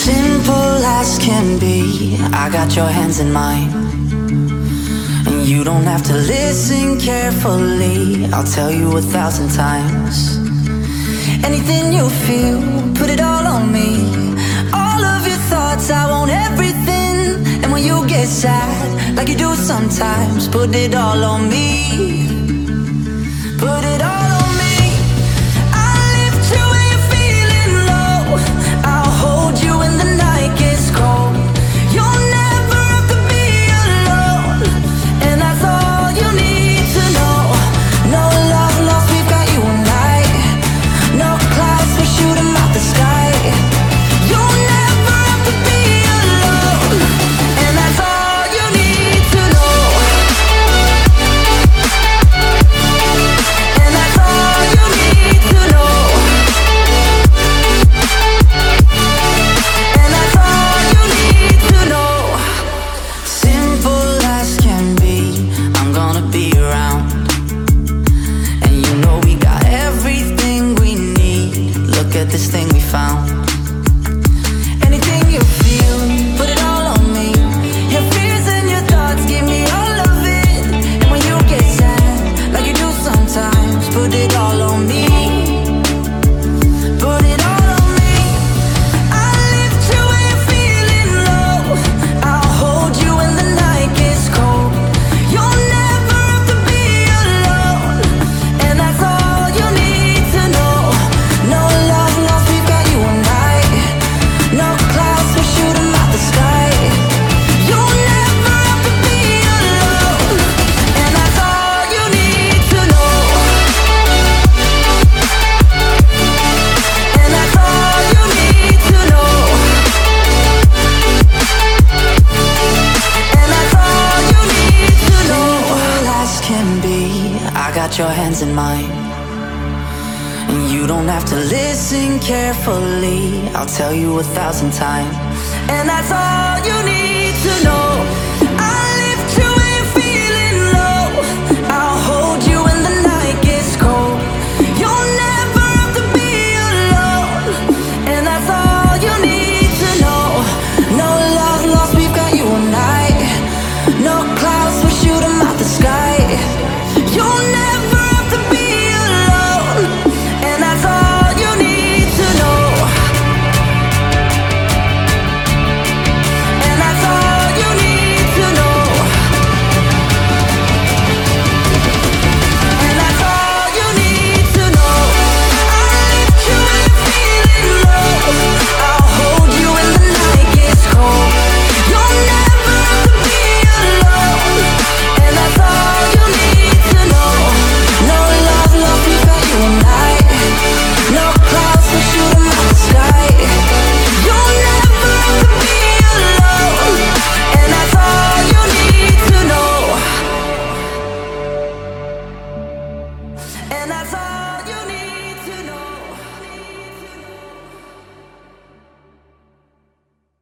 Simple as can be, I got your hands in mine. And you don't have to listen carefully, I'll tell you 1,000 times. Anything you feel, put it all on me. All of your thoughts, I want everything. And when you get sad, like you do sometimes, put it all on me. Put it all on me. I'll lift you when you're feeling low. I'll hold you when the night gets cold. You'll never have to be alone, and that's all you need to know. No love lost, we've got you and I. No clouds, we shoot 'em out the sky. You'll never have to be alone, and that's all you need to know. And that's all you need to know. And that's all you need to know. Simple as can be, I'm gonna be around. And you know we got everything we need. Look at this thing we found. Anything you feel, put it all on me. Your fears and your thoughts, give me all of it. And when you get sad, like you do sometimes, put it all on me. Put it all on me. I'll lift you when you're feeling low. I'll hold you when the night gets cold. You'll never have to be alone, and that's all you need to know. No love lost, we've got you and I. No clouds, we shoot 'em out the sky. You'll never have to be alone, and that's all you need to know. And that's all you need to know. And that's all you need to know. Simple as can be, I got your hands in mine. And you don't have to listen carefully, I'll tell you 1,000 times. And that's all you need to know.